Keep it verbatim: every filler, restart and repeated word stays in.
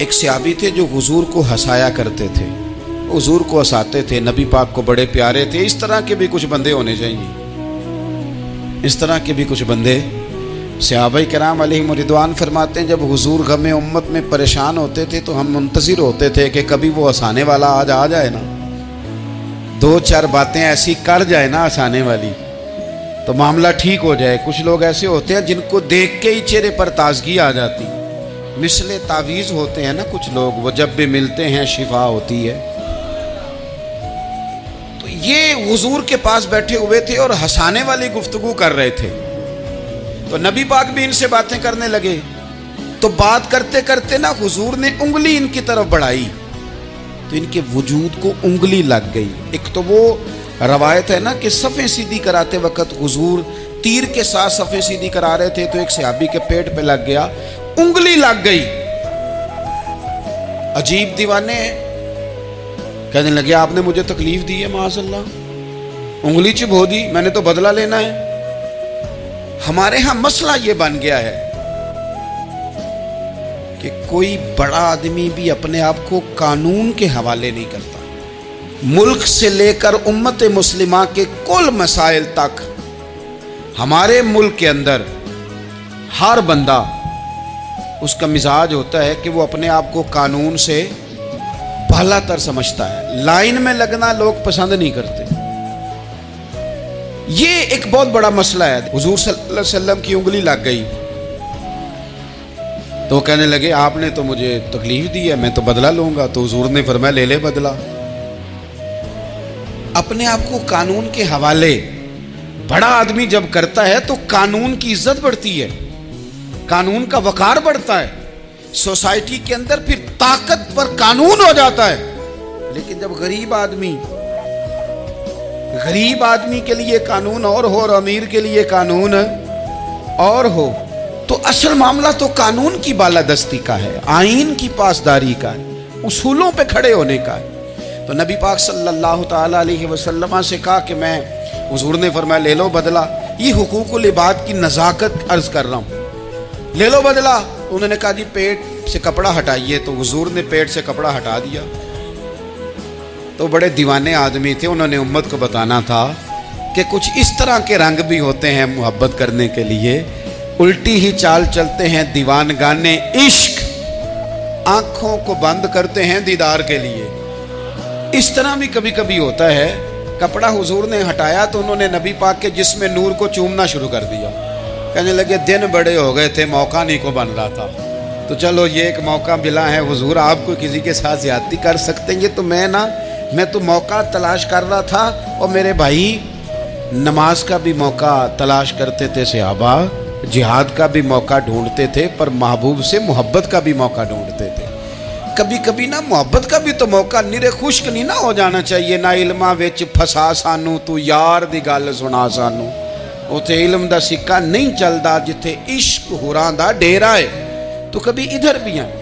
ایک صحابی تھے جو حضور کو ہنسایا کرتے تھے، حضور کو ہنساتے تھے، نبی پاک کو بڑے پیارے تھے۔ اس طرح کے بھی کچھ بندے ہونے چاہیے، اس طرح کے بھی کچھ بندے۔ صحابہ کرام علیہم رضوان فرماتے ہیں جب حضور غم امت میں پریشان ہوتے تھے تو ہم منتظر ہوتے تھے کہ کبھی وہ ہنسانے والا آج آ جائے نا، دو چار باتیں ایسی کر جائے نا ہنسانے والی تو معاملہ ٹھیک ہو جائے۔ کچھ لوگ ایسے ہوتے ہیں جن کو دیکھ کے ہی چہرے پر تازگی آ جاتی، مثل تعویذ ہوتے ہیں نا کچھ لوگ، وہ جب بھی ملتے ہیں شفا ہوتی ہے۔ تو یہ حضور کے پاس بیٹھے ہوئے تھے اور ہنسانے والی گفتگو کر رہے تھے، تو نبی پاک بھی ان سے باتیں کرنے لگے۔ تو بات کرتے کرتے نا حضور نے انگلی ان کی طرف بڑھائی تو ان کے وجود کو انگلی لگ گئی۔ ایک تو وہ روایت ہے نا کہ صفیں سیدھی کراتے وقت حضور تیر کے ساتھ صفیں سیدھی کرا رہے تھے تو ایک صحابی کے پیٹ پہ لگ گیا، انگلی لگ گئی۔ عجیب دیوانے ہیں، کہنے لگے آپ نے مجھے تکلیف دی ہے، معاذ اللہ، انگلی چبھو دی، میں نے تو بدلہ لینا ہے۔ ہمارے ہاں مسئلہ یہ بن گیا ہے کہ کوئی بڑا آدمی بھی اپنے آپ کو قانون کے حوالے نہیں کرتا۔ ملک سے لے کر امت مسلمہ کے کل مسائل تک ہمارے ملک کے اندر ہر بندہ اس کا مزاج ہوتا ہے کہ وہ اپنے آپ کو قانون سے بھلا تر سمجھتا ہے، لائن میں لگنا لوگ پسند نہیں کرتے۔ یہ ایک بہت بڑا مسئلہ ہے۔ حضور صلی اللہ علیہ وسلم کی انگلی لگ گئی تو کہنے لگے آپ نے تو مجھے تکلیف دی ہے، میں تو بدلہ لوں گا۔ تو حضور نے فرمایا لے لے بدلہ۔ اپنے آپ کو قانون کے حوالے بڑا آدمی جب کرتا ہے تو قانون کی عزت بڑھتی ہے، قانون کا وقار بڑھتا ہے، سوسائٹی کے اندر پھر طاقتور قانون ہو جاتا ہے۔ لیکن جب غریب آدمی غریب آدمی کے لیے قانون اور ہو اور امیر کے لیے قانون اور ہو تو اصل معاملہ تو قانون کی بالادستی کا ہے، آئین کی پاسداری کا ہے، اصولوں پہ کھڑے ہونے کا ہے۔ تو نبی پاک صلی اللہ تعالیٰ علیہ وسلم سے کہا کہ میں، حضور نے فرمایا لے لو بدلہ۔ یہ حقوق العباد کی نزاکت عرض کر رہا ہوں، لے لو بدلہ۔ انہوں نے کہا جی پیٹ سے کپڑا ہٹائیے، تو حضور نے پیٹ سے کپڑا ہٹا دیا۔ تو بڑے دیوانے آدمی تھے، انہوں نے امت کو بتانا تھا کہ کچھ اس طرح کے رنگ بھی ہوتے ہیں محبت کرنے کے لیے، الٹی ہی چال چلتے ہیں دیوان گانے عشق، آنکھوں کو بند کرتے ہیں دیدار کے لیے۔ اس طرح بھی کبھی کبھی ہوتا ہے۔ کپڑا حضور نے ہٹایا تو انہوں نے نبی پاک کے جسم نور کو چومنا شروع کر دیا، کہنے لگے دن بڑے ہو گئے تھے، موقع نہیں کو بن رہا تھا، تو چلو یہ ایک موقع ملا ہے، حضور آپ کو کسی کے ساتھ زیادتی کر سکتے ہیں تو میں نا میں تو موقع تلاش کر رہا تھا۔ اور میرے بھائی نماز کا بھی موقع تلاش کرتے تھے صحابہ، جہاد کا بھی موقع ڈھونڈتے تھے، پر محبوب سے محبت کا بھی موقع ڈھونڈتے تھے۔ کبھی کبھی نا محبت کا بھی تو موقع نرے خشک نہیں نہ ہو جانا چاہیے۔ نہ علماں وچ پھسا سانو تو یار دی گل سنا سانو، اوتھے علم دا سکہ نہیں چلدا جتھے عشق ہوراں دا ڈیرا ہے۔ تو کبھی ادھر بھی ہیں